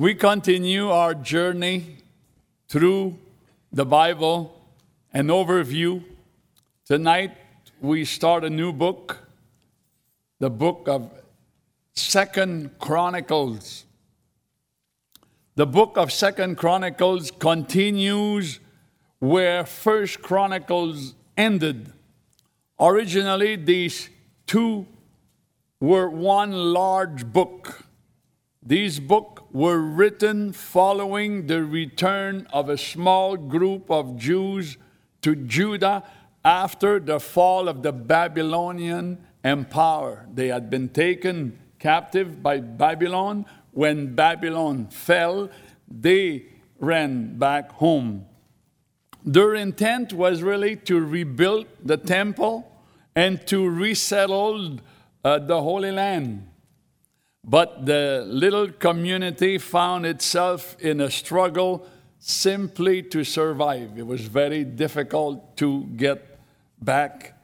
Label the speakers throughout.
Speaker 1: We continue our journey through the Bible, an overview. Tonight, we start a new book, the book of 2 Chronicles. The book of 2 Chronicles continues where 1 Chronicles ended. Originally, these two were one large book. These books were written following the return of a small group of Jews to Judah after the fall of the Babylonian Empire. They had been taken captive by Babylon. When Babylon fell, they ran back home. Their intent was really to rebuild the temple and to resettle the Holy Land. But the little community found itself in a struggle simply to survive. It was very difficult to get back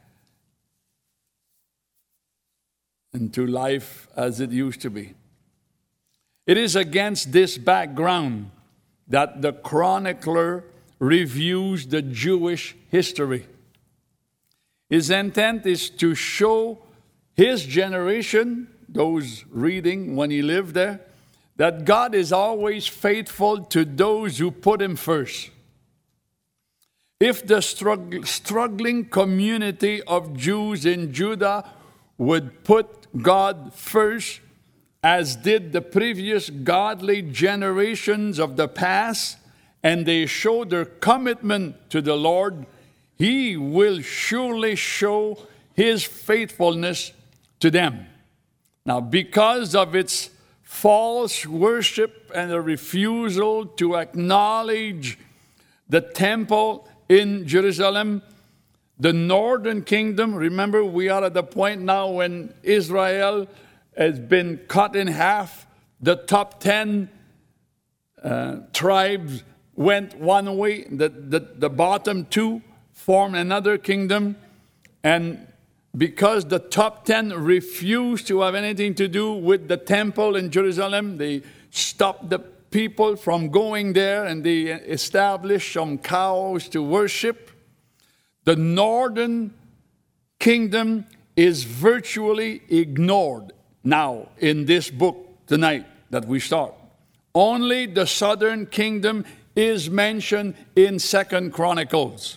Speaker 1: into life as it used to be. It is against this background that the chronicler reviews the Jewish history. His intent is to show his generation, those reading when he lived there, that God is always faithful to those who put him first. If the struggling community of Jews in Judah would put God first, as did the previous godly generations of the past, and they show their commitment to the Lord, he will surely show his faithfulness to them. Now, because of its false worship and a refusal to acknowledge the temple in Jerusalem, the northern kingdom, remember we are at the point now when Israel has been cut in half. The top 10 tribes went one way. The bottom two formed another kingdom. And because the top 10 refused to have anything to do with the temple in Jerusalem, they stopped the people from going there and they established some cows to worship. The northern kingdom is virtually ignored now in this book tonight that we start. Only the southern kingdom is mentioned in 2 Chronicles.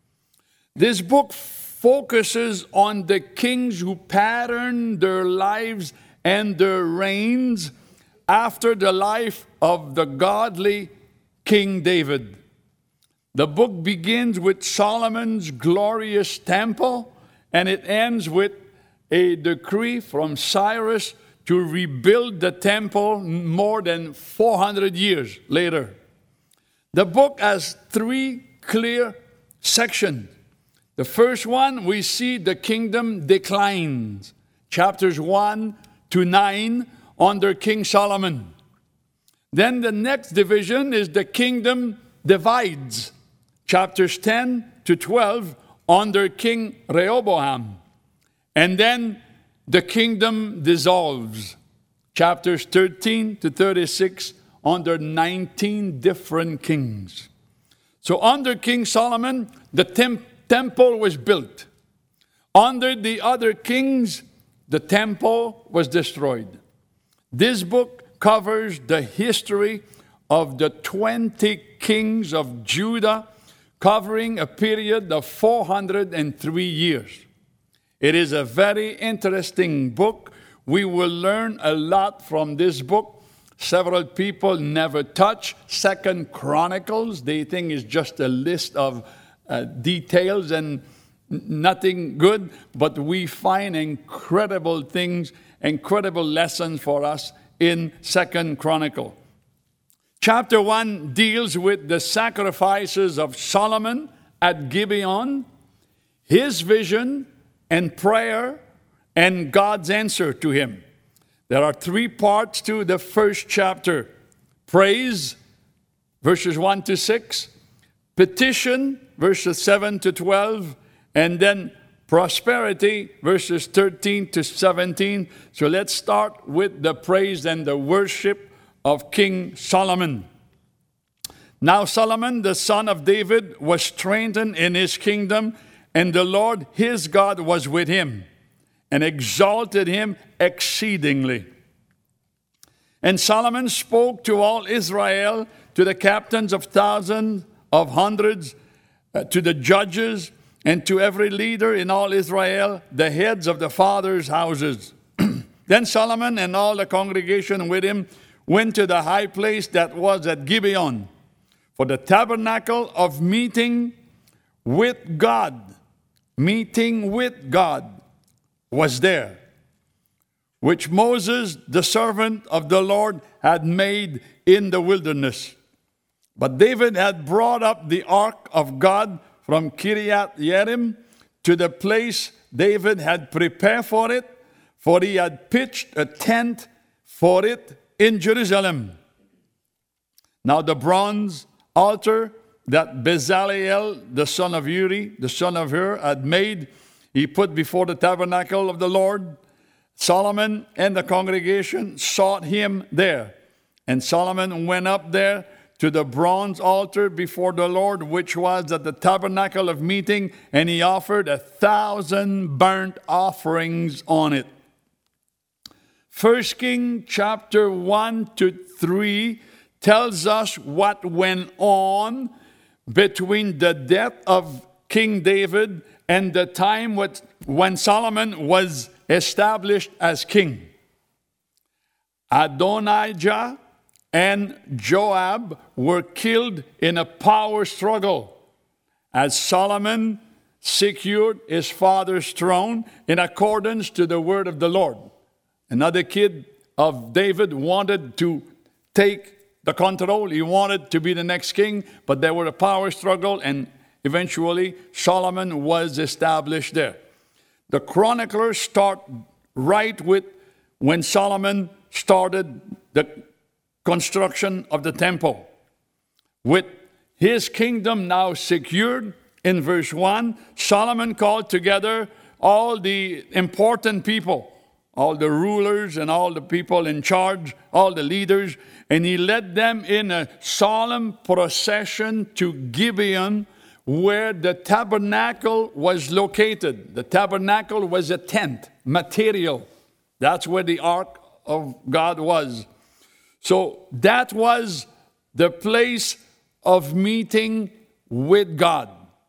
Speaker 1: This book focuses on the kings who patterned their lives and their reigns after the life of the godly King David. The book begins with Solomon's glorious temple, and it ends with a decree from Cyrus to rebuild the temple more than 400 years later. The book has three clear sections. The first one, we see the kingdom declines. Chapters 1 to 9 under King Solomon. Then the next division is the kingdom divides. Chapters 10 to 12 under King Rehoboam. And then the kingdom dissolves. Chapters 13 to 36 under 19 different kings. So under King Solomon, the temple was built. Under the other kings, the temple was destroyed. This book covers the history of the 20 kings of Judah, covering a period of 403 years. It is a very interesting book. We will learn a lot from this book. Several people never touch 2 Chronicles. They think it's just a list of details and nothing good. But we find incredible things, incredible lessons for us in 2 Chronicles. Chapter 1 deals with the sacrifices of Solomon at Gibeon, his vision and prayer, and God's answer to him. There are three parts to the first chapter. Praise, verses 1 to 6. Petition, verses 7 to 12. And then prosperity, verses 13 to 17. So let's start with the praise and the worship of King Solomon. Now Solomon, the son of David, was strengthened in his kingdom, and the Lord his God was with him, and exalted him exceedingly. And Solomon spoke to all Israel, to the captains of thousands, of hundreds, to the judges, and to every leader in all Israel, the heads of the fathers' houses. Then Solomon and all the congregation with him went to the high place that was at Gibeon, for the tabernacle of meeting with God was there, which Moses, the servant of the Lord, had made in the wilderness. But David had brought up the ark of God from Kiriath Jearim to the place David had prepared for it, for he had pitched a tent for it in Jerusalem. Now the bronze altar that Bezaleel, the son of Uri, the son of Hur, had made, he put before the tabernacle of the Lord. Solomon and the congregation sought him there. And Solomon went up there to the bronze altar before the Lord, which was at the tabernacle of meeting, and he offered 1,000 burnt offerings on it. 1 Kings chapter 1 to 3 tells us what went on between the death of King David and the time when Solomon was established as king. Adonijah and Joab were killed in a power struggle as Solomon secured his father's throne in accordance to the word of the Lord. Another kid of David wanted to take the control. He wanted to be the next king, but there were a power struggle, and eventually Solomon was established there. The chroniclers start right with when Solomon started the construction of the temple. With his kingdom now secured, in verse 1, Solomon called together all the important people, all the rulers and all the people in charge, all the leaders, and he led them in a solemn procession to Gibeon, where the tabernacle was located. The tabernacle was a tent, material. That's where the ark of God was. So that was the place of meeting with God.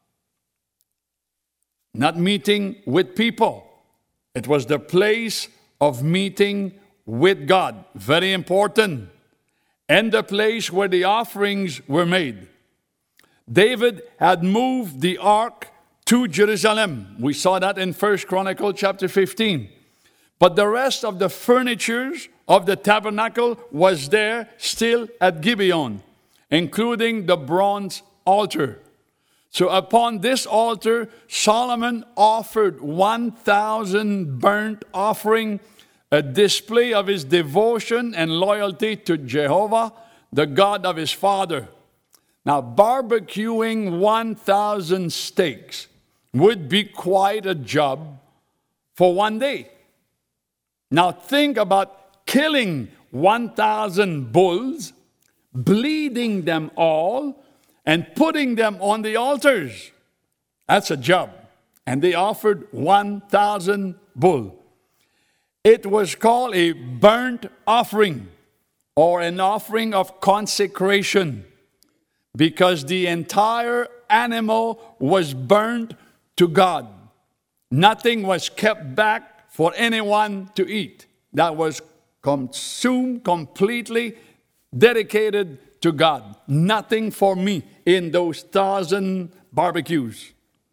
Speaker 1: Not meeting with people. It was the place of meeting with God. Very important. And the place where the offerings were made. David had moved the ark to Jerusalem. We saw that in 1 Chronicles chapter 15. But the rest of the furnitures of the tabernacle was there still at Gibeon, including the bronze altar. So upon this altar, Solomon offered 1,000 burnt offering, a display of his devotion and loyalty to Jehovah, the God of his father. Now, barbecuing 1,000 steaks would be quite a job for one day. Now, think about killing 1,000 bulls, bleeding them all, and putting them on the altars. That's a job. And they offered 1,000 bull. It was called a burnt offering or an offering of consecration, because the entire animal was burnt to God. Nothing was kept back for anyone to eat. That was consumed, completely dedicated to God. Nothing for me in those 1,000 barbecues.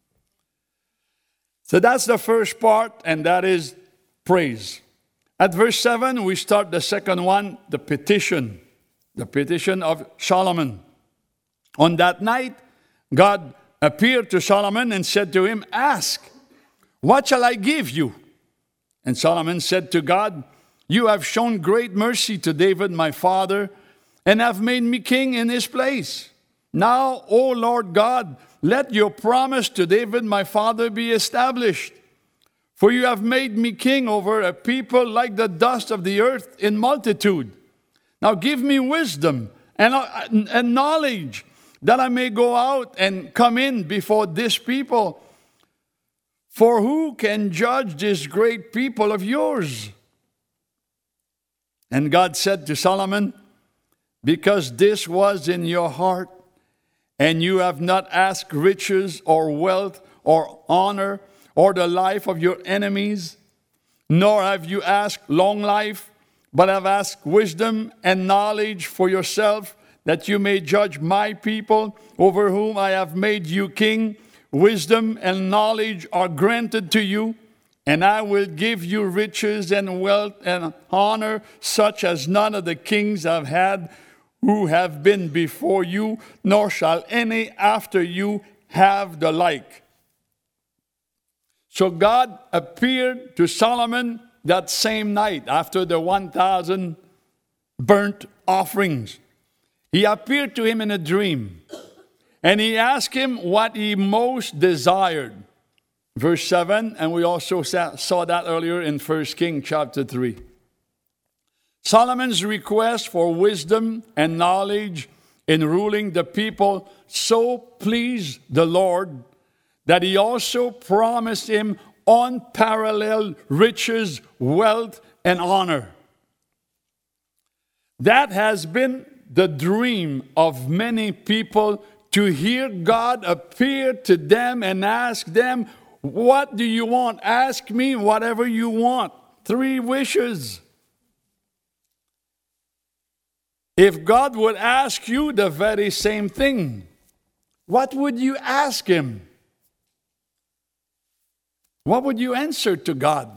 Speaker 1: So that's the first part, and that is praise. At verse 7, we start the second one, the petition of Solomon. On that night, God appeared to Solomon and said to him, "Ask, what shall I give you?" And Solomon said to God, "You have shown great mercy to David my father, and have made me king in his place. Now, O Lord God, let your promise to David my father be established. For you have made me king over a people like the dust of the earth in multitude. Now give me wisdom and knowledge, that I may go out and come in before this people. For who can judge this great people of yours? And God said to Solomon, because this was in your heart, and you have not asked riches or wealth or honor or the life of your enemies, nor have you asked long life, but have asked wisdom and knowledge for yourself, that you may judge my people over whom I have made you king. Wisdom and knowledge are granted to you, and I will give you riches and wealth and honor, such as none of the kings have had who have been before you, nor shall any after you have the like. So God appeared to Solomon that same night after the 1,000 burnt offerings. He appeared to him in a dream, and he asked him what he most desired. Verse 7, and we also saw that earlier in 1 Kings chapter 3. Solomon's request for wisdom and knowledge in ruling the people so pleased the Lord that he also promised him unparalleled riches, wealth, and honor. That has been the dream of many people, to hear God appear to them and ask them, what do you want? Ask me whatever you want. 3 wishes. If God would ask you the very same thing, what would you ask him? What would you answer to God?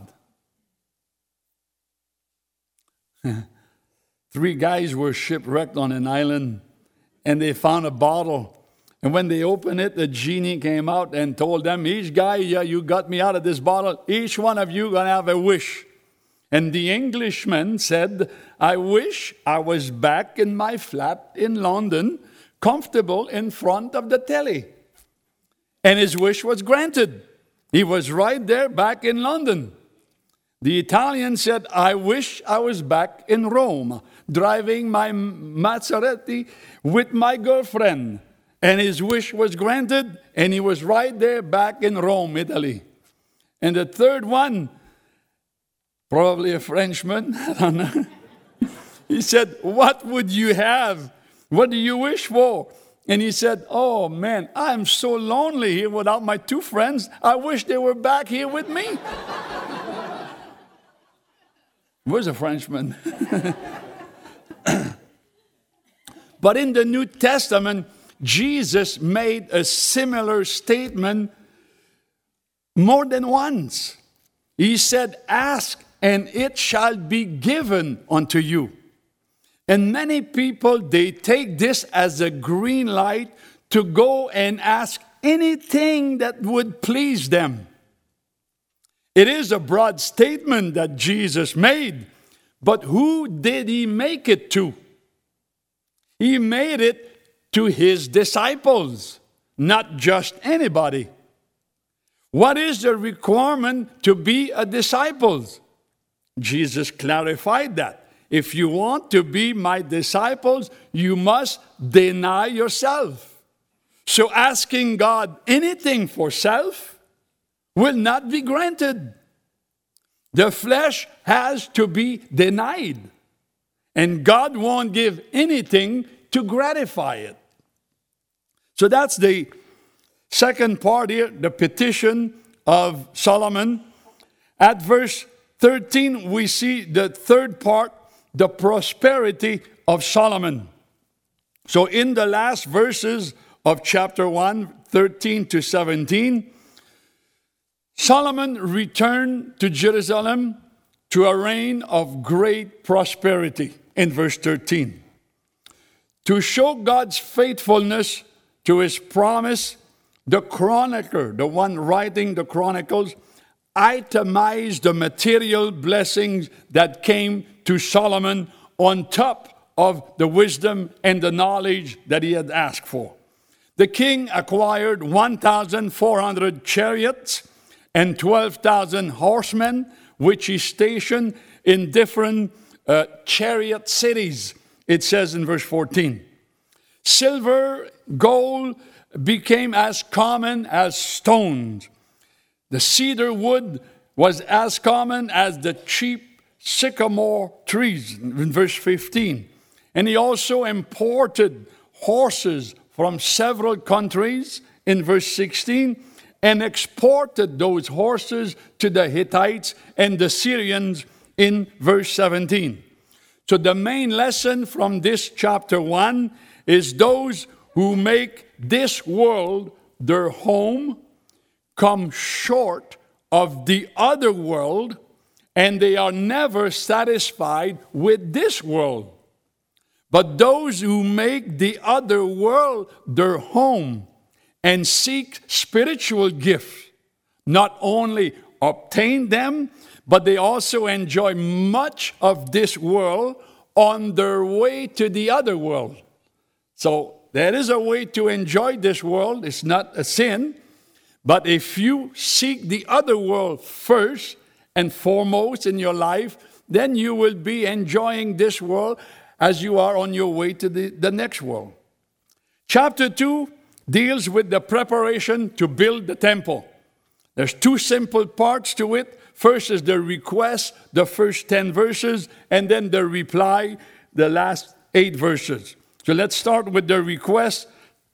Speaker 1: 3 guys were shipwrecked on an island, and they found a bottle. And when they opened it, the genie came out and told them, each guy, you got me out of this bottle. Each one of you going to have a wish. And the Englishman said, I wish I was back in my flat in London, comfortable in front of the telly. And his wish was granted. He was right there back in London. The Italian said, I wish I was back in Rome, driving my Maserati with my girlfriend. And his wish was granted, and he was right there back in Rome, Italy. And the third one, probably a Frenchman, I don't know. He said, what would you have? What do you wish for? And he said, oh man, I'm so lonely here without my 2 friends. I wish they were back here with me. Where's a Frenchman? But in the New Testament, Jesus made a similar statement more than once. He said, ask and it shall be given unto you. And many people, they take this as a green light to go and ask anything that would please them. It is a broad statement that Jesus made, but who did he make it to? He made it to his disciples, not just anybody. What is the requirement to be a disciple? Jesus clarified that. If you want to be my disciples, you must deny yourself. So asking God anything for self will not be granted. The flesh has to be denied. And God won't give anything to gratify it. So that's the second part here, the petition of Solomon. At verse 13, we see the third part, the prosperity of Solomon. So in the last verses of chapter 1, 13 to 17, Solomon returned to Jerusalem to a reign of great prosperity in verse 13. To show God's faithfulness to his promise, the chronicler, the one writing the Chronicles, itemized the material blessings that came to Solomon on top of the wisdom and the knowledge that he had asked for. The king acquired 1,400 chariots and 12,000 horsemen, which he stationed in different chariot cities It says in verse 14, silver, gold became as common as stones. The cedar wood was as common as the cheap sycamore trees, in verse 15. And he also imported horses from several countries, in verse 16, and exported those horses to the Hittites and the Syrians, in verse 17. So the main lesson from this chapter 1 is those who make this world their home come short of the other world, and they are never satisfied with this world. But those who make the other world their home and seek spiritual gifts, not only obtain them, but they also enjoy much of this world on their way to the other world. So there is a way to enjoy this world. It's not a sin. But if you seek the other world first and foremost in your life, then you will be enjoying this world as you are on your way to the next world. Chapter 2 deals with the preparation to build the temple. There's two simple parts to it. First is the request, the first 10 verses, and then the reply, the last 8 verses. So let's start with the request.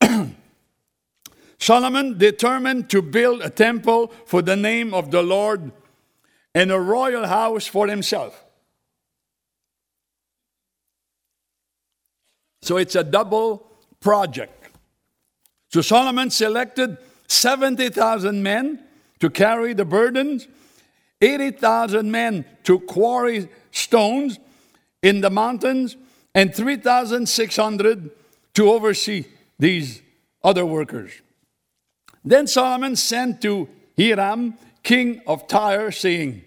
Speaker 1: Solomon determined to build a temple for the name of the Lord and a royal house for himself. So it's a double project. So Solomon selected 70,000 men to carry the burdens, 80,000 men to quarry stones in the mountains, and 3,600 to oversee these other workers. Then Solomon sent to Hiram, king of Tyre, saying,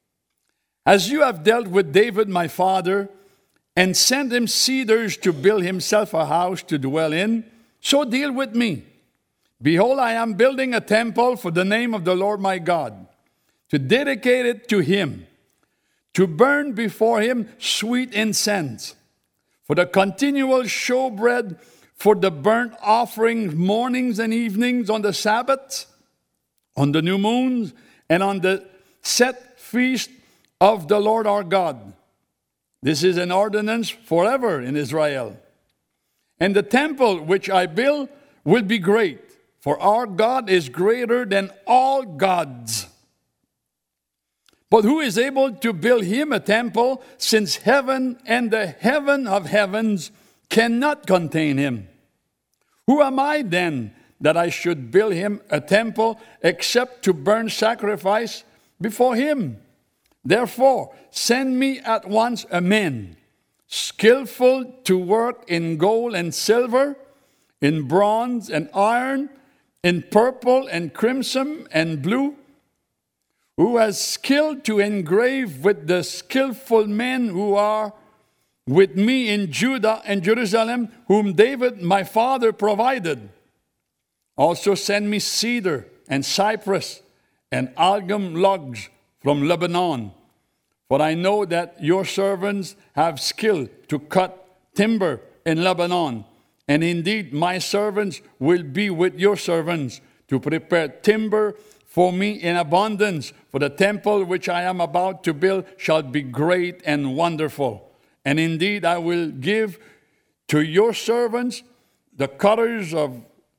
Speaker 1: as you have dealt with David my father, and sent him cedars to build himself a house to dwell in, so deal with me. Behold, I am building a temple for the name of the Lord my God, to dedicate it to him, to burn before him sweet incense, for the continual showbread, for the burnt offerings mornings and evenings on the Sabbaths, on the new moons, and on the set feast of the Lord our God. This is an ordinance forever in Israel. And the temple which I build will be great, for our God is greater than all gods. But who is able to build him a temple, since heaven and the heaven of heavens cannot contain him? Who am I then that I should build him a temple, except to burn sacrifice before him? Therefore, send me at once a man, skillful to work in gold and silver, in bronze and iron, in purple and crimson and blue, who has skill to engrave with the skillful men who are with me in Judah and Jerusalem, whom David my father provided. Also send me cedar and cypress and algum logs from Lebanon. For I know that your servants have skill to cut timber in Lebanon. And indeed, my servants will be with your servants to prepare timber for me in abundance. For the temple which I am about to build shall be great and wonderful. And indeed, I will give to your servants, the cutters of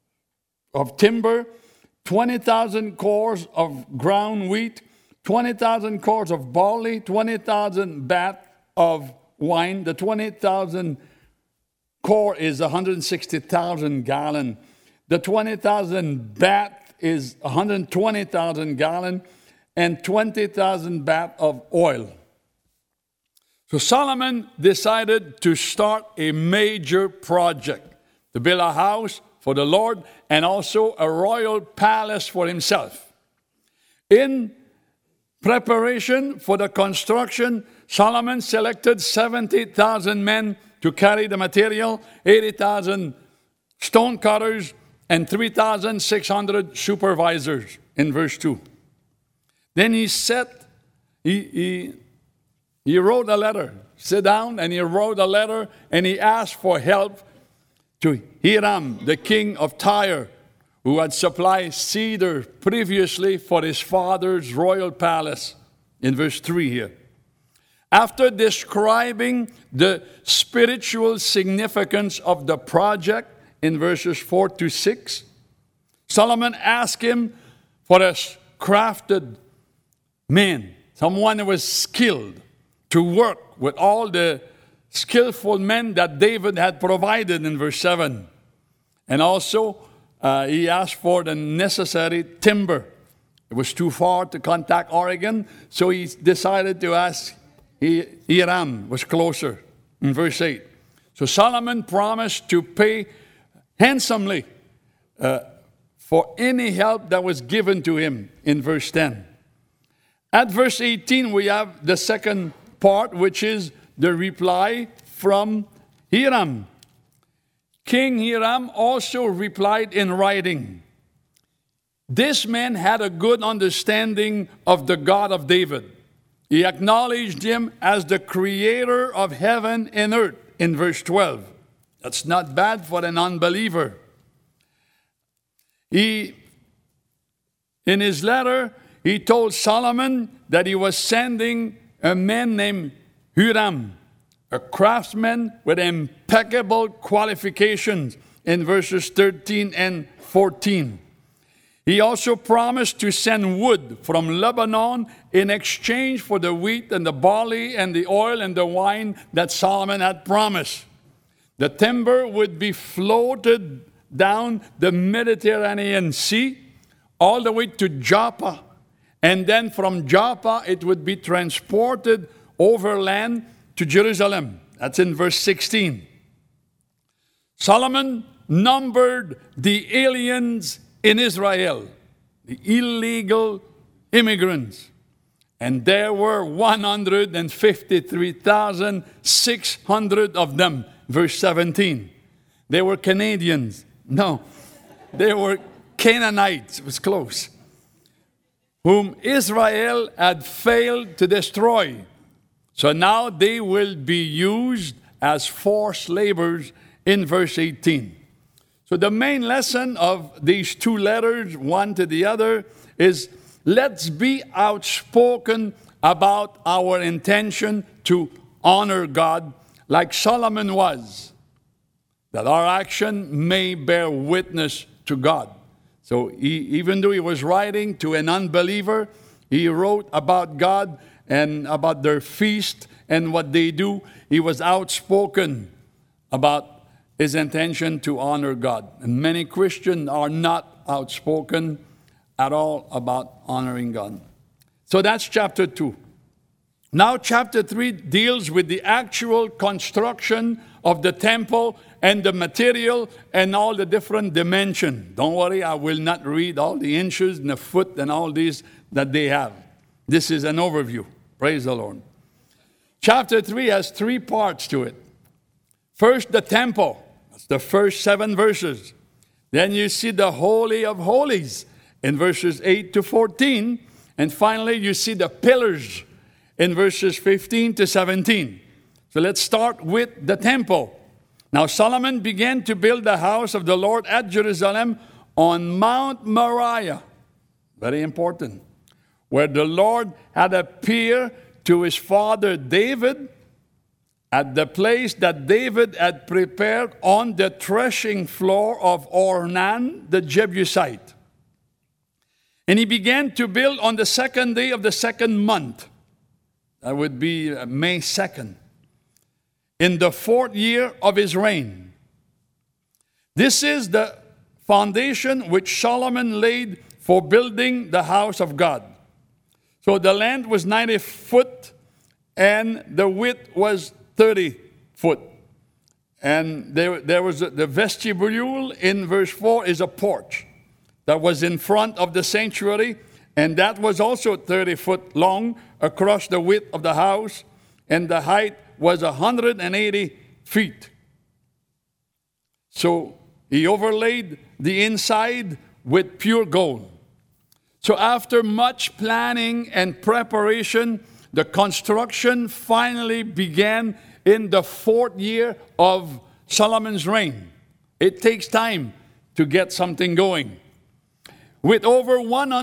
Speaker 1: timber, 20,000 cores of ground wheat, 20,000 cores of barley, 20,000 bath of wine. The 20,000 core is 160,000 gallon. The 20,000 bath is 120,000 gallon, and 20,000 bath of oil. So Solomon decided to start a major project, to build a house for the Lord and also a royal palace for himself. In preparation for the construction, Solomon selected 70,000 men to carry the material, 80,000 stone cutters, and 3,600 supervisors in verse 2. Then he He wrote a letter. Sit down, and he wrote a letter, and he asked for help to Hiram, the king of Tyre, who had supplied cedar previously for his father's royal palace, in verse 3 here. After describing the spiritual significance of the project in verses 4 to 6, Solomon asked him for a crafted man, someone who was skilled to work with all the skillful men that David had provided in verse 7. And also, he asked for the necessary timber. It was too far to contact Oregon, so he decided to ask Hiram, was closer, in verse 8. So Solomon promised to pay handsomely for any help that was given to him, in verse 10. At verse 18, we have the second part, which is the reply from Hiram. King Hiram also replied in writing. This man had a good understanding of the God of David. He acknowledged him as the creator of heaven and earth, in verse 12. That's not bad for an unbeliever. In his letter, he told Solomon that he was sending a man named Hiram, a craftsman with impeccable qualifications, in verses 13 and 14. He also promised to send wood from Lebanon in exchange for the wheat and the barley and the oil and the wine that Solomon had promised. The timber would be floated down the Mediterranean Sea all the way to Joppa. And then from Joppa, it would be transported overland to Jerusalem. That's in verse 16. Solomon numbered the aliens in Israel, the illegal immigrants. And there were 153,600 of them, verse 17. They were Canadians. No, they were Canaanites. It was close. Whom Israel had failed to destroy. So now they will be used as forced laborers in verse 18. So the main lesson of these two letters, one to the other, is let's be outspoken about our intention to honor God like Solomon was, that our action may bear witness to God. So even though he was writing to an unbeliever, he wrote about God and about their feast and what they do. He was outspoken about his intention to honor God. And many Christians are not outspoken at all about honoring God. So that's chapter 2. Now chapter 3 deals with the actual construction of the temple and the material and all the different dimensions. Don't worry, I will not read all the inches and the foot and all these that they have. This is an overview. Praise the Lord. Chapter 3 has 3 parts to it. First, the temple. That's the first 7 verses. Then you see the Holy of Holies in verses 8 to 14. And finally, you see the pillars in verses 15 to 17. So let's start with the temple. Now Solomon began to build the house of the Lord at Jerusalem on Mount Moriah. Very important. Where the Lord had appeared to his father David at the place that David had prepared on the threshing floor of Ornan the Jebusite. And he began to build on the 2nd day of the 2nd month. That would be May 2nd. In the 4th year of his reign. This is the foundation which Solomon laid for building the house of God. So the length was 90 foot and the width was 30 foot. And there was the vestibule in verse 4 is a porch that was in front of the sanctuary, and that was also 30 foot long across the width of the house, and the height was 180 feet. So he overlaid the inside with pure gold. So after much planning and preparation, the construction finally began in the 4th year of Solomon's reign. It takes time to get something going. With over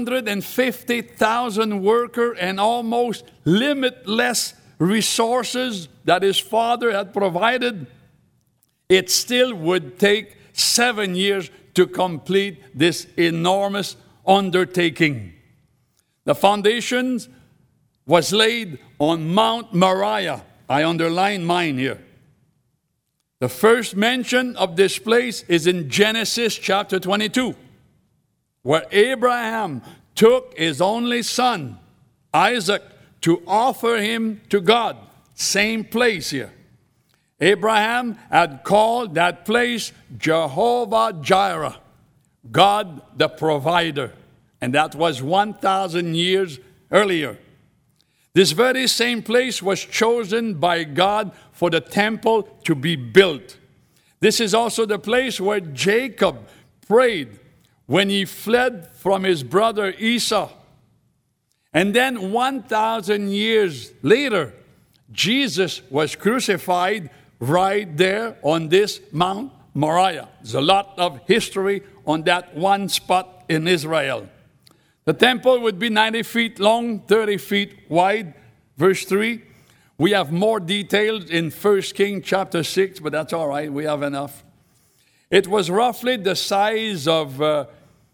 Speaker 1: 150,000 workers and almost limitless resources that his father had provided, it still would take 7 years to complete this enormous undertaking. The foundations was laid on Mount Moriah. I underline mine here. The first mention of this place is in Genesis chapter 22, where Abraham took his only son, Isaac, to offer him to God. Same place here. Abraham had called that place Jehovah Jireh, God the provider. And that was 1,000 years earlier. This very same place was chosen by God for the temple to be built. This is also the place where Jacob prayed when he fled from his brother Esau. And then 1,000 years later, Jesus was crucified right there on this Mount Moriah. There's a lot of history on that one spot in Israel. The temple would be 90 feet long, 30 feet wide. Verse 3. We have more details in 1 Kings chapter 6, but that's all right. We have enough. It was roughly the size of,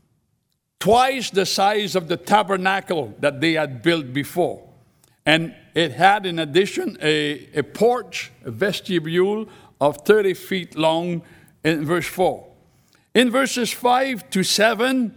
Speaker 1: twice the size of the tabernacle that they had built before. And it had, in addition, a porch, a vestibule of 30 feet long in verse 4. In verses 5 to 7,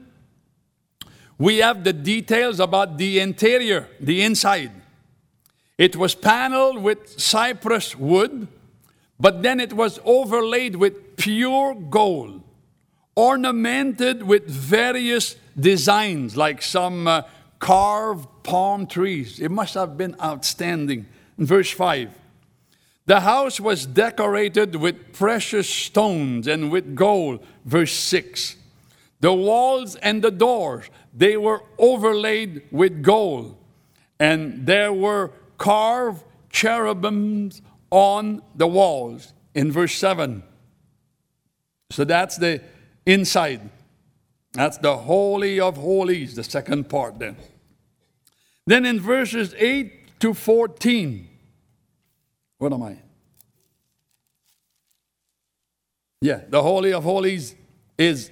Speaker 1: we have the details about the interior, the inside. It was paneled with cypress wood, but then it was overlaid with pure gold, ornamented with various designs, like some carved palm trees. It must have been outstanding. In verse 5, the house was decorated with precious stones and with gold. Verse 6, the walls and the doors, they were overlaid with gold, and there were carved cherubims on the walls. In verse 7, so that's the inside. That's the Holy of Holies, the second part then. Then in verses 8 to 14, what am I? Yeah, the Holy of Holies is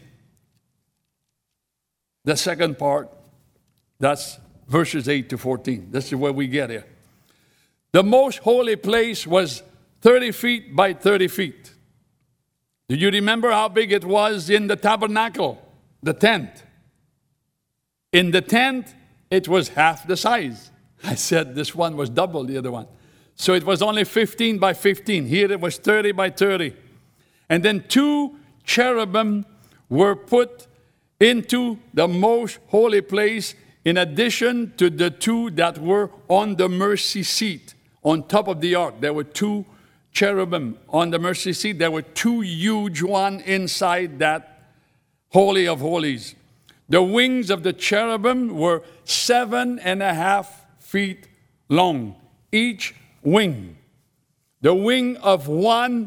Speaker 1: the second part. That's verses 8 to 14. This is where we get here. The most holy place was 30 feet by 30 feet. Do you remember how big it was in the tabernacle, the tent? In the tent, it was half the size. I said this one was double the other one. So it was only 15 by 15. Here it was 30 by 30. And then 2 cherubim were put into the most holy place, in addition to the 2 that were on the mercy seat on top of the ark. There were 2 cherubim on the mercy seat. There were 2 huge ones inside that Holy of Holies. The wings of the cherubim were 7.5 feet long, each wing. The wing of one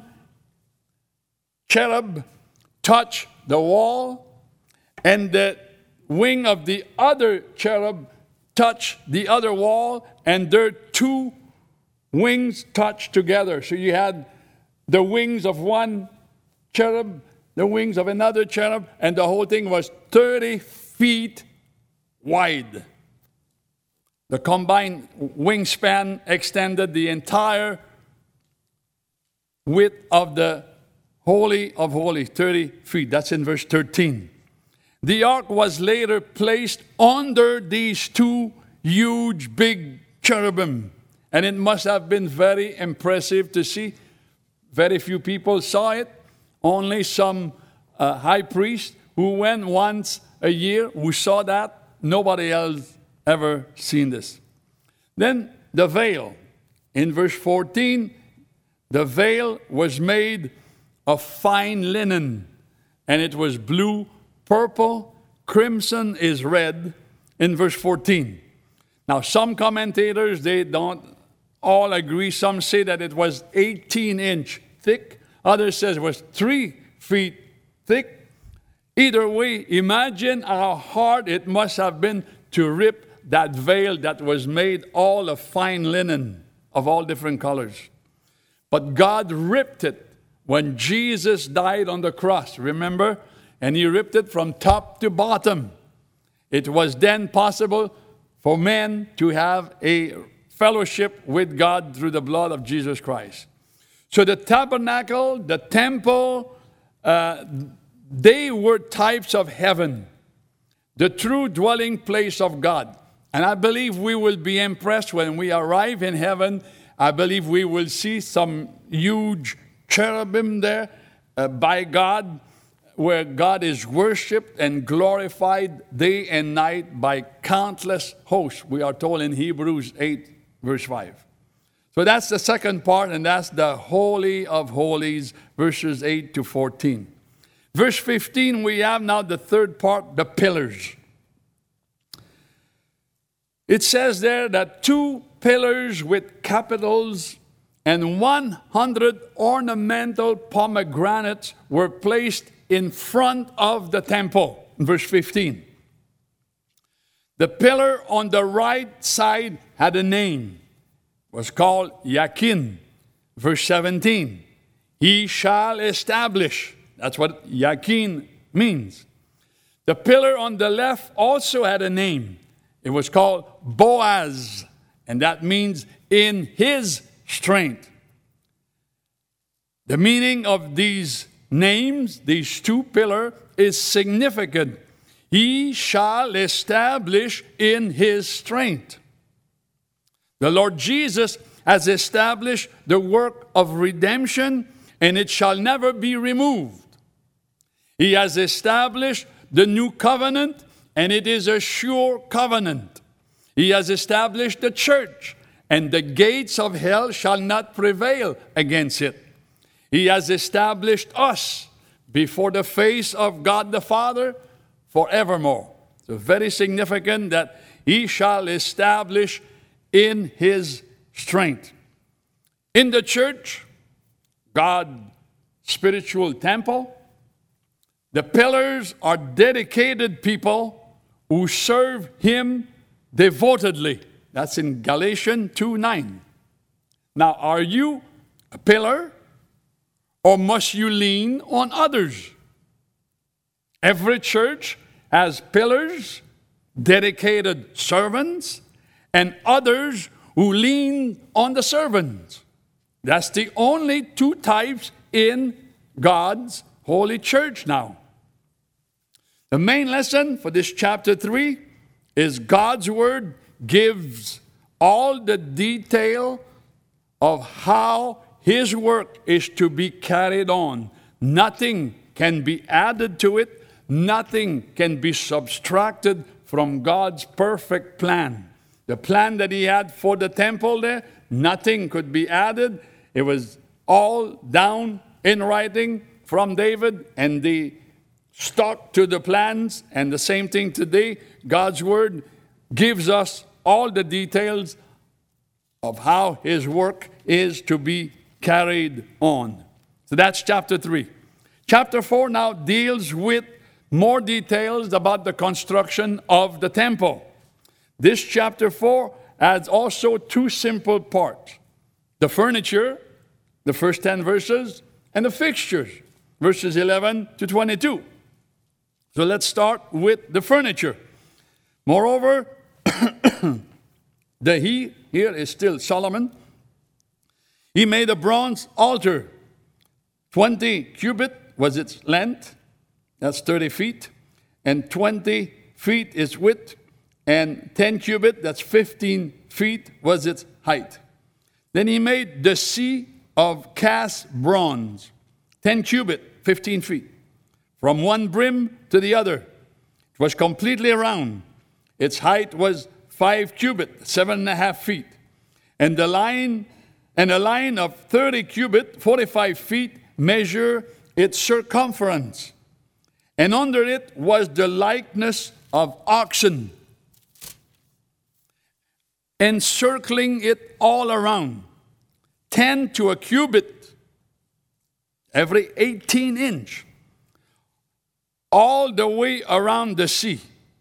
Speaker 1: cherub touched the wall, and the wing of the other cherub touched the other wall, and their 2 wings touched together. So you had the wings of one cherub, the wings of another cherub, and the whole thing was 30 feet wide. The combined wingspan extended the entire width of the Holy of Holies, 30 feet. That's in verse 13. The ark was later placed under these 2 huge, big cherubim. And it must have been very impressive to see. Very few people saw it. Only some high priest who went once a year, who saw that. Nobody else ever seen this. Then the veil. In verse 14, the veil was made of fine linen, and it was blue, purple, crimson is red in verse 14. Now, some commentators, they don't all agree. Some say that it was 18-inch thick. Others says it was 3 feet thick. Either way, imagine how hard it must have been to rip that veil that was made all of fine linen of all different colors. But God ripped it when Jesus died on the cross, remember? And he ripped it from top to bottom. It was then possible for men to have a fellowship with God through the blood of Jesus Christ. So the tabernacle, the temple, they were types of heaven, the true dwelling place of God. And I believe we will be impressed when we arrive in heaven. I believe we will see some huge cherubim there by God, where God is worshipped and glorified day and night by countless hosts, we are told in Hebrews 8, verse 5. So that's the second part, and that's the Holy of Holies, verses 8 to 14. Verse 15, we have now the third part, the pillars. It says there that 2 pillars with capitals and 100 ornamental pomegranates were placed in front of the temple. Verse 15. The pillar on the right side had a name. It was called Yakin. Verse 17. He shall establish. That's what Yakin means. The pillar on the left also had a name. It was called Boaz. And that means in his strength. The meaning of these names, these 2 pillars, is significant. He shall establish in his strength. The Lord Jesus has established the work of redemption, and it shall never be removed. He has established the new covenant, and it is a sure covenant. He has established the church, and the gates of hell shall not prevail against it. He has established us before the face of God the Father forevermore. So very significant that he shall establish in his strength. In the church, God's spiritual temple, the pillars are dedicated people who serve him devotedly. That's in Galatians 2:9. Now, are you a pillar, or must you lean on others? Every church has pillars, dedicated servants, and others who lean on the servants. That's the only 2 types in God's holy church now. The main lesson for this chapter 3 is God's word gives all the detail of how his work is to be carried on. Nothing can be added to it. Nothing can be subtracted from God's perfect plan. The plan that he had for the temple there, nothing could be added. It was all down in writing from David, and they stuck to the plans. And the same thing today, God's word gives us all the details of how his work is to be carried on. So that's chapter 3. Chapter 4 now deals with more details about the construction of the temple. This chapter 4 adds also 2 simple parts. The furniture, the first 10 verses, and the fixtures, verses 11 to 22. So let's start with the furniture. Moreover, he here is still Solomon. He made a bronze altar. 20 cubit was its length. That's 30 feet. And 20 feet its width. And 10 cubit, that's 15 feet, was its height. Then he made the sea of cast bronze. 10 cubit, 15 feet. From one brim to the other. It was completely round. Its height was 5 cubit, 7.5 feet. And a line of 30 cubit, 45 feet, measure its circumference. And under it was the likeness of oxen. encircling it all around, 10 to a cubit, every 18 inch, all the way around the sea,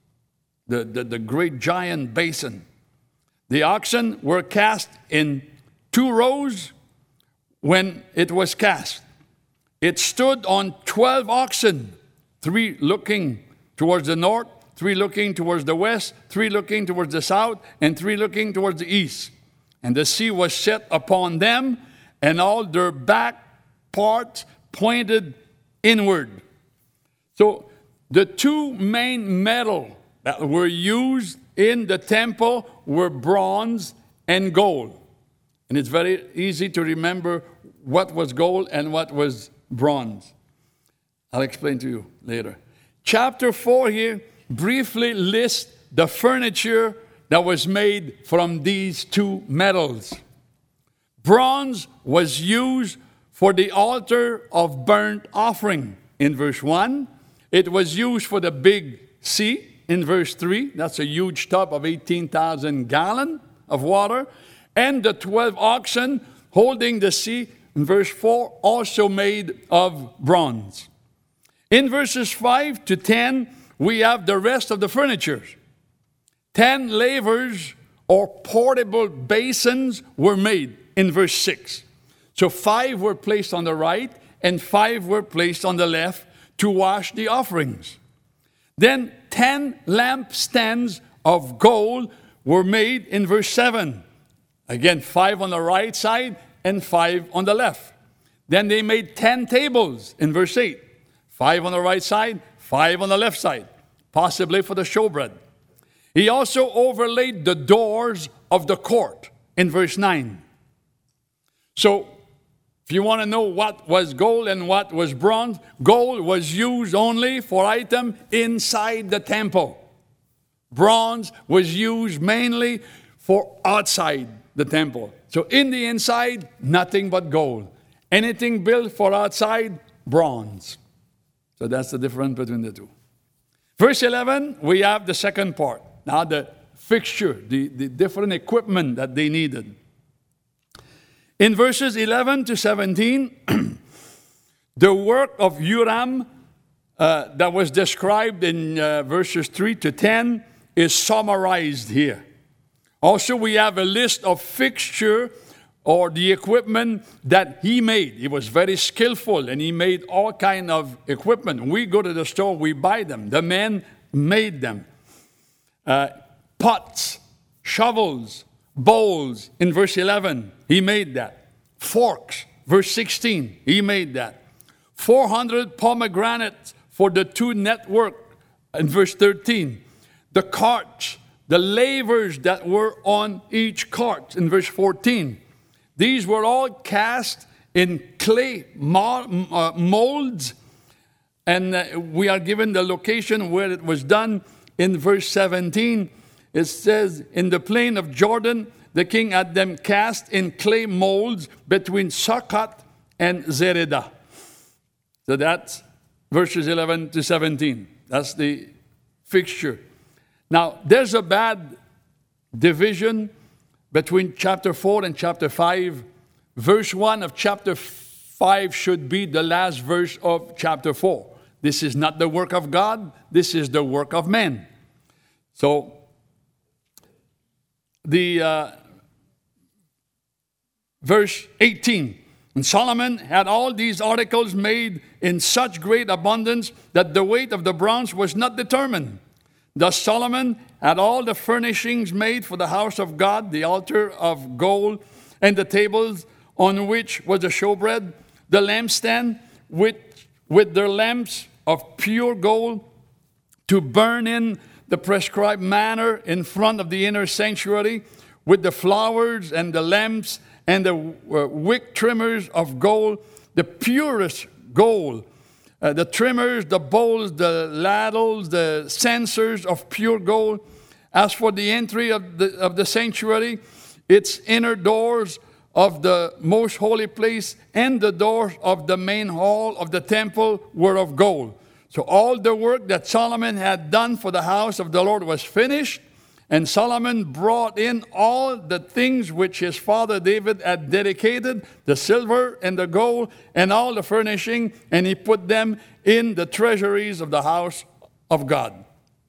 Speaker 1: the great giant basin. The oxen were cast in 2 rows when it was cast. It stood on 12 oxen, 3 looking towards the north, 3 looking towards the west, 3 looking towards the south, and 3 looking towards the east. And the sea was set upon them, and all their back parts pointed inward. So the 2 main metals that were used in the temple were bronze and gold. And it's very easy to remember what was gold and what was bronze. I'll explain to you later. Chapter 4 here briefly lists the furniture that was made from these 2 metals. Bronze was used for the altar of burnt offering in verse 1. It was used for the big sea in verse 3. That's a huge tub of 18,000 gallons of water. And the 12 oxen holding the sea in verse 4, also made of bronze. In verses 5 to 10, we have the rest of the furniture. 10 lavers or portable basins were made in verse 6. So 5 were placed on the right and 5 were placed on the left to wash the offerings. Then 10 lampstands of gold were made in verse 7. Again, 5 on the right side and 5 on the left. Then they made 10 tables in verse 8. 5 on the right side, 5 on the left side, possibly for the showbread. He also overlaid the doors of the court in verse 9. So, if you want to know what was gold and what was bronze, gold was used only for items inside the temple. Bronze was used mainly for outside the temple. So in the inside, nothing but gold. Anything built for outside, bronze. So that's the difference between the 2. Verse 11, we have the second part. Now the fixture, the different equipment that they needed. In verses 11 to 17, the work of Huram that was described in verses 3 to 10 is summarized here. Also, we have a list of fixture or the equipment that he made. He was very skillful and he made all kind of equipment. We go to the store, we buy them. The men made them. Pots, shovels, bowls in verse 11, he made that. Forks, verse 16, he made that. 400 pomegranates for the 2 network in verse 13. The carts, the lavers that were on each cart in verse 14. These were all cast in clay molds, and we are given the location where it was done in verse 17. It says, in the plain of Jordan, the king had them cast in clay molds between Succoth and Zeredah. So that's verses 11 to 17. That's the fixture. Now, there's a bad division between chapter 4 and chapter 5. Verse 1 of chapter 5 should be the last verse of chapter 4. This is not the work of God. This is the work of men. So, the verse 18. And Solomon had all these articles made in such great abundance that the weight of the bronze was not determined. Thus Solomon had all the furnishings made for the house of God, the altar of gold, and the tables on which was the showbread, the lampstand with their lamps of pure gold, to burn in the prescribed manner in front of the inner sanctuary, with the flowers and the lamps and the wick trimmers of gold, the purest gold, the trimmers, the bowls, the ladles, the censers of pure gold. As for the entry of the sanctuary, its inner doors of the most holy place and the doors of the main hall of the temple were of gold. So all the work that Solomon had done for the house of the Lord was finished, And Solomon brought in all the things which his father David had dedicated, the silver and the gold and all the furnishing, and he put them in the treasuries of the house of God.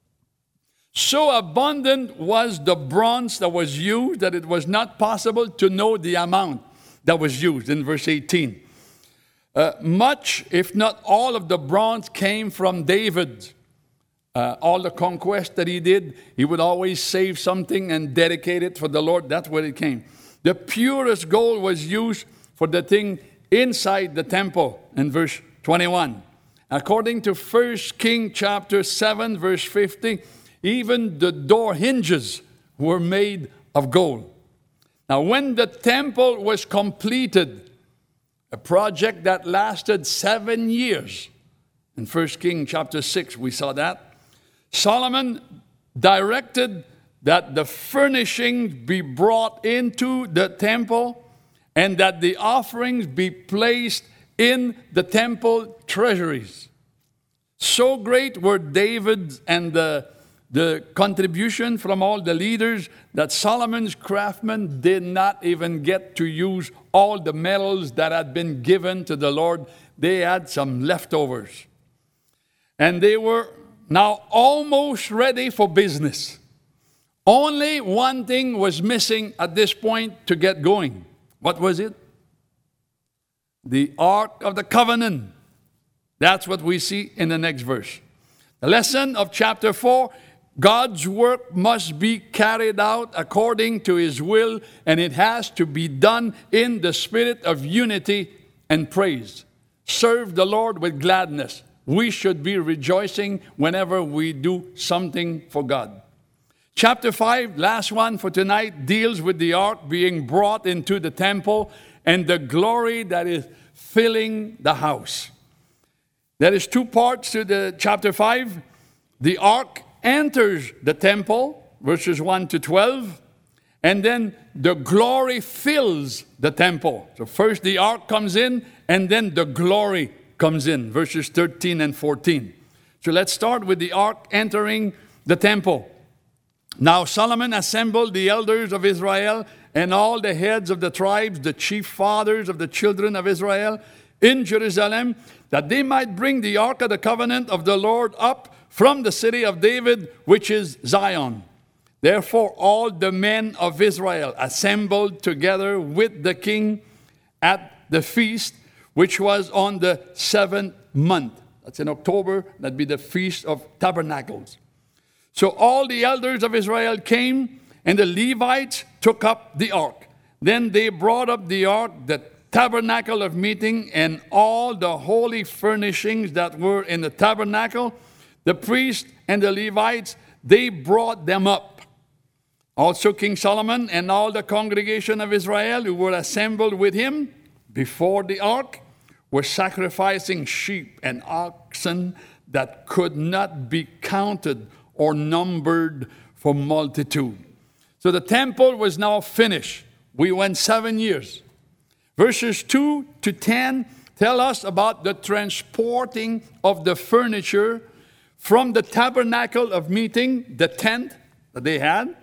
Speaker 1: So abundant was the bronze that was used that it was not possible to know the amount that was used in verse 18. Much, if not all of the bronze came from David. All the conquest that he did, he would always save something and dedicate it for the Lord. That's where it came. The purest gold was used for the thing inside the temple in verse 21. According to 1 Kings chapter 7, verse 50, even the door hinges were made of gold. Now, when the temple was completed, a project that lasted 7 years, in 1 Kings chapter 6, we saw that, Solomon directed that the furnishings be brought into the temple and that the offerings be placed in the temple treasuries. So great were David's and the contribution from all the leaders that Solomon's craftsmen did not even get to use all the metals that had been given to the Lord. They had some leftovers. And they were now almost ready for business. Only one thing was missing at this point to get going. What was it? The Ark of the Covenant. That's what we see in the next verse. The lesson of chapter 4, God's work must be carried out according to His will, and it has to be done in the spirit of unity and praise. Serve the Lord with gladness. We should be rejoicing whenever we do something for God. Chapter 5, last one for tonight, deals with the ark being brought into the temple and the glory that is filling the house. There is 2 parts to the chapter 5. The ark enters the temple, verses 1 to 12, and then the glory fills the temple. So first the ark comes in, and then the glory comes in, verses 13 and 14. So let's start with the ark entering the temple. Now Solomon assembled the elders of Israel and all the heads of the tribes, the chief fathers of the children of Israel, in Jerusalem, that they might bring the ark of the covenant of the Lord up from the city of David, which is Zion. Therefore all the men of Israel assembled together with the king at the feast, which was on the 7th month. That's in October. That'd be the Feast of Tabernacles. So all the elders of Israel came, and the Levites took up the ark. Then they brought up the ark, the tabernacle of meeting, and all the holy furnishings that were in the tabernacle. The priests and the Levites, they brought them up. Also King Solomon and all the congregation of Israel who were assembled with him before the ark were sacrificing sheep and oxen that could not be counted or numbered for multitude. So the temple was now finished. We went 7 years. Verses 2 to 10 tell us about the transporting of the furniture from the tabernacle of meeting, the tent that they had,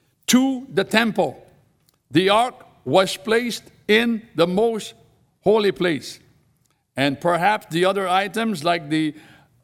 Speaker 1: to the temple. The ark was placed in the most holy place. And perhaps the other items like the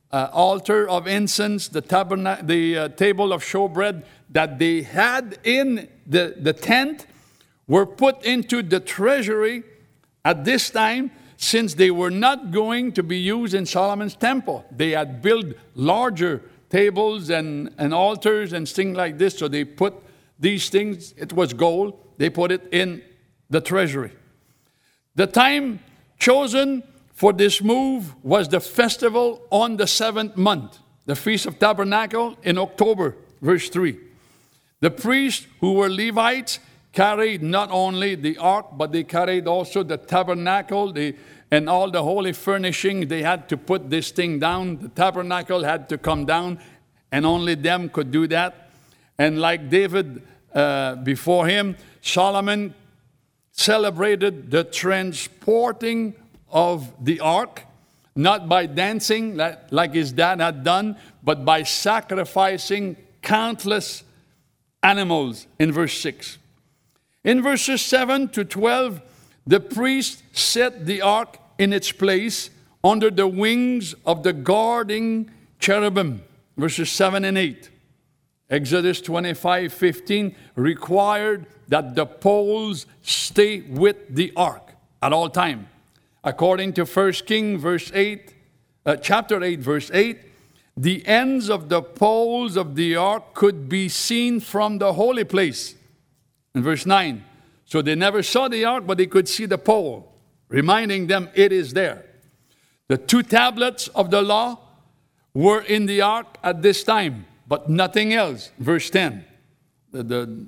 Speaker 1: altar of incense, the table of showbread that they had in the tent were put into the treasury at this time, since they were not going to be used in Solomon's temple. They had built larger tables and altars and things like this, so they put these things, it was gold, they put it in the treasury. The time chosen for this move was the festival on the 7th month, the Feast of Tabernacle in October, verse 3. The priests who were Levites carried not only the ark, but they carried also the tabernacle and all the holy furnishings. They had to put this thing down. The tabernacle had to come down, and only them could do that. And like David before him, Solomon celebrated the transporting of the ark, not by dancing like his dad had done, but by sacrificing countless animals in verse 6. In verses 7 to 12, the priest set the ark in its place under the wings of the guarding cherubim, verses 7 and 8. Exodus 25:15 required that the poles stay with the ark at all time. According to 1 Kings chapter 8, verse 8, the ends of the poles of the ark could be seen from the holy place. In verse 9, so they never saw the ark, but they could see the pole, reminding them it is there. The 2 tablets of the law were in the ark at this time, but nothing else. Verse 10, the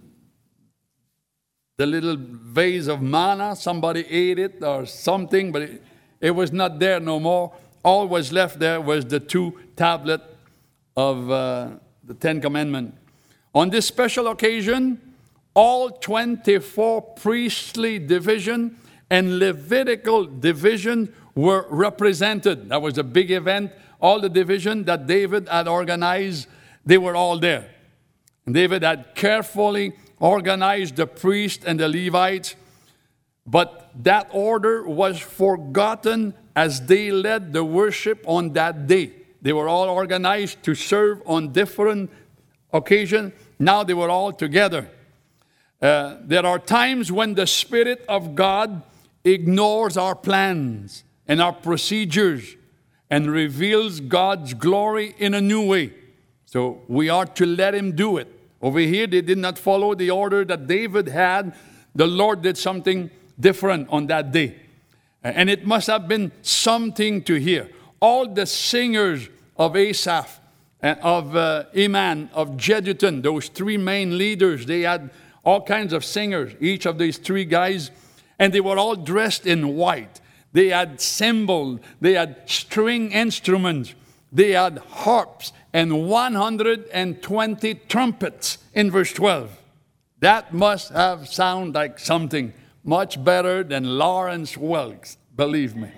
Speaker 1: little vase of manna, somebody ate it or something, but it was not there no more. All was left there was the 2 tablets of the 10 Commandments. On this special occasion, all 24 priestly division and Levitical division were represented. That was a big event. All the division that David had organized, they were all there. And David had carefully organized the priests and the Levites, but that order was forgotten as they led the worship on that day. They were all organized to serve on different occasions. Now they were all together. There are times when the Spirit of God ignores our plans and our procedures and reveals God's glory in a new way. So we are to let Him do it. Over here, they did not follow the order that David had. The Lord did something different on that day. And it must have been something to hear. All the singers of Asaph, and of Eman, of Jeduthun, those 3 main leaders, they had all kinds of singers, each of these 3 guys, and they were all dressed in white. They had cymbals, they had string instruments, they had harps, and 120 trumpets in verse 12. That must have sounded like something much better than Lawrence Welks, believe me.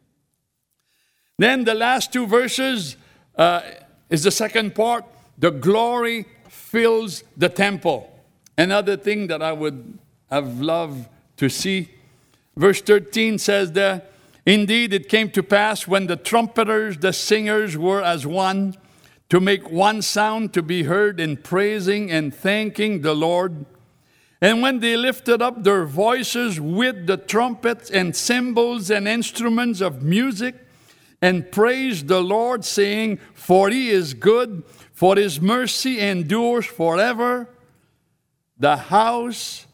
Speaker 1: Then the last 2 verses is the second part. The glory fills the temple. Another thing that I would have loved to see. Verse 13 says there, indeed it came to pass when the trumpeters, the singers were as one, to make one sound to be heard in praising and thanking the Lord. And when they lifted up their voices with the trumpets and cymbals and instruments of music, and praised the Lord, saying, for He is good, for His mercy endures forever. The house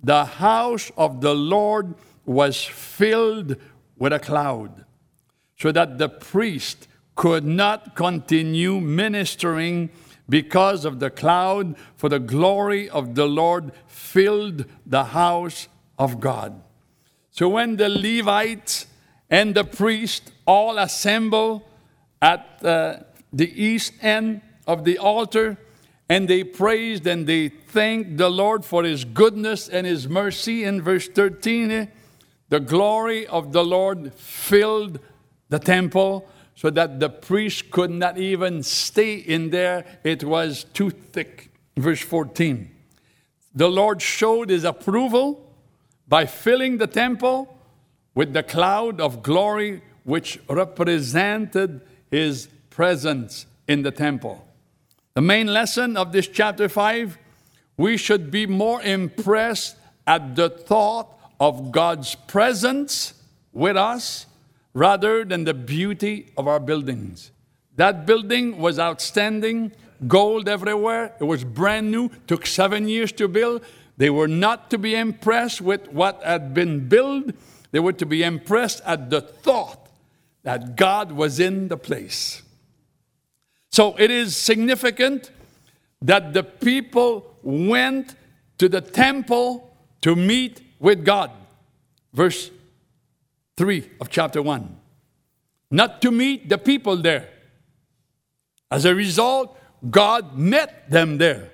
Speaker 1: of the Lord was filled with a cloud, so that the priest could not continue ministering because of the cloud, for the glory of the Lord filled the house of God. So when the Levites and the priest all assemble at the east end of the altar, and they praised and they thanked the Lord for His goodness and His mercy. In verse 13, the glory of the Lord filled the temple so that the priest could not even stay in there. It was too thick. Verse 14, the Lord showed His approval by filling the temple with the cloud of glory, which represented His presence in the temple. The main lesson of this chapter 5, we should be more impressed at the thought of God's presence with us rather than the beauty of our buildings. That building was outstanding, gold everywhere. It was brand new, took 7 years to build. They were not to be impressed with what had been built. They were to be impressed at the thought that God was in the place. So it is significant that the people went to the temple to meet with God. Verse 3 of chapter 1. Not to meet the people there. As a result, God met them there.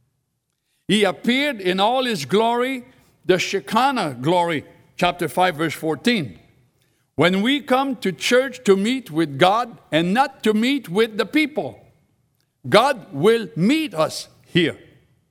Speaker 1: He appeared in all His glory, the Shekinah glory, chapter 5, verse 14. When we come to church to meet with God and not to meet with the people, God will meet us here.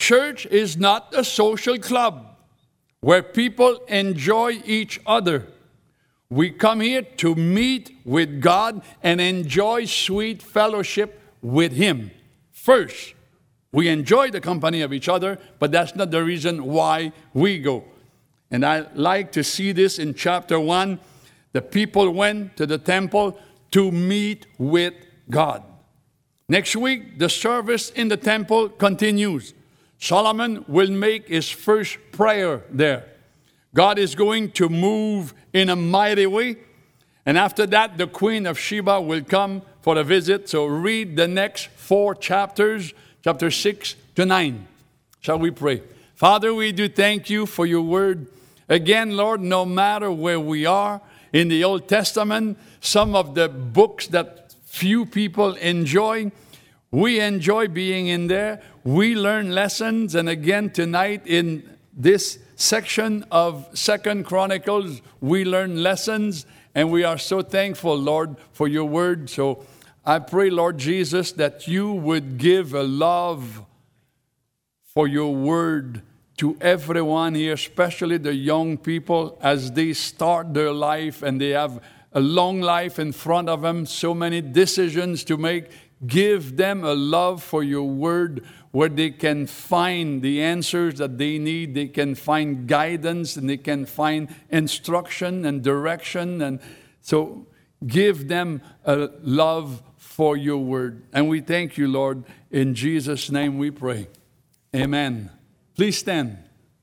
Speaker 1: church is not a social club where people enjoy each other. We come here to meet with God and enjoy sweet fellowship with Him. First, we enjoy the company of each other, but that's not the reason why we go. And I like to see this in chapter 1. The people went to the temple to meet with God. Next week, the service in the temple continues. Solomon will make his first prayer there. God is going to move in a mighty way. And after that, the Queen of Sheba will come for a visit. So read the next 4 chapters, chapter 6 to 9. Shall we pray? Father, we do thank you for your word. Again, Lord, no matter where we are in the Old Testament, some of the books that few people enjoy, we enjoy being in there. We learn lessons. And again, tonight in this section of 2 Chronicles, we learn lessons. And we are so thankful, Lord, for your word. So I pray, Lord Jesus, that you would give a love for your word to everyone here, especially the young people, as they start their life and they have a long life in front of them, so many decisions to make. Give them a love for your word where they can find the answers that they need. They can find guidance and they can find instruction and direction. And so give them a love for your word. And we thank you, Lord. In Jesus' name we pray. Amen. Please stand.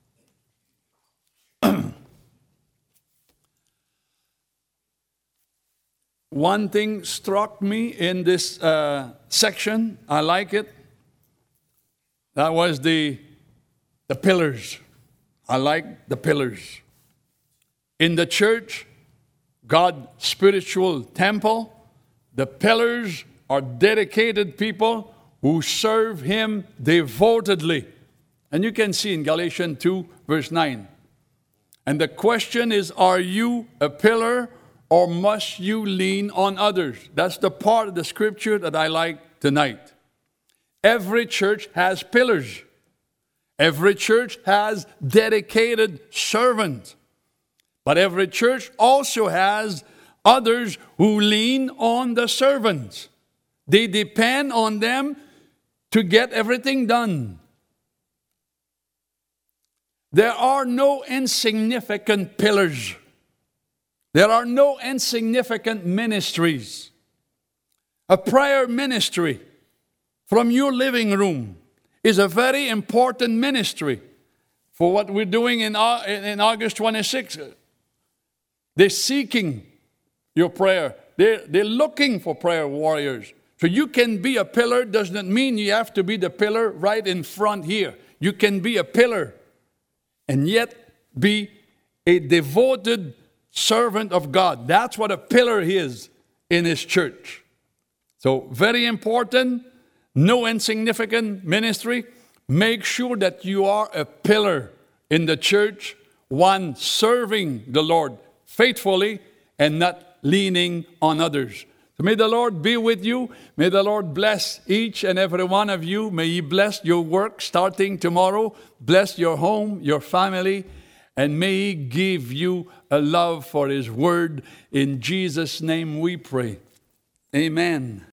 Speaker 1: One thing struck me in this section. I like it. That was the pillars. I like the pillars. In the church, God's spiritual temple, the pillars are dedicated people who serve Him devotedly. And you can see in Galatians 2, verse 9. And the question is, are you a pillar or must you lean on others? That's the part of the scripture that I like tonight. Every church has pillars. Every church has dedicated servants. But every church also has others who lean on the servants. They depend on them to get everything done. There are no insignificant pillars. There are no insignificant ministries. A prayer ministry from your living room is a very important ministry for what we're doing in August 26th. They're seeking your prayer. They're looking for prayer warriors. So you can be a pillar doesn't mean you have to be the pillar right in front here. You can be a pillar and yet be a devoted servant of God. That's what a pillar is in His church. So very important, no insignificant ministry. Make sure that you are a pillar in the church, one serving the Lord faithfully and not leaning on others. So may the Lord be with you. May the Lord bless each and every one of you. May He bless your work starting tomorrow. Bless your home, your family. And may He give you a love for His word. In Jesus' name we pray. Amen.